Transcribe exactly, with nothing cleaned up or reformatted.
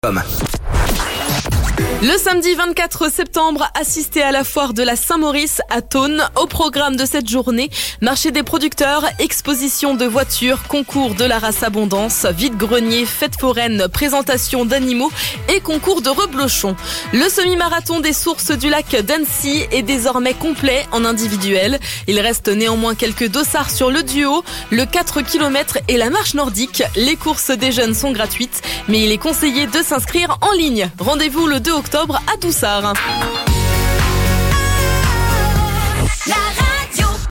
Comme. Le samedi vingt-quatre septembre, assistez à la foire de la Saint-Maurice à Thônes. Au programme de cette journée, marché des producteurs, exposition de voitures, concours de la race abondance, vide-grenier, fête foraine, présentation d'animaux et concours de reblochons. Le semi-marathon des sources du lac d'Annecy est désormais complet en individuel. Il reste néanmoins quelques dossards sur le duo, le quatre kilomètres et la marche nordique. Les courses des jeunes sont gratuites, mais il est conseillé de s'inscrire en ligne. Rendez-vous le deux octobre à Doussard.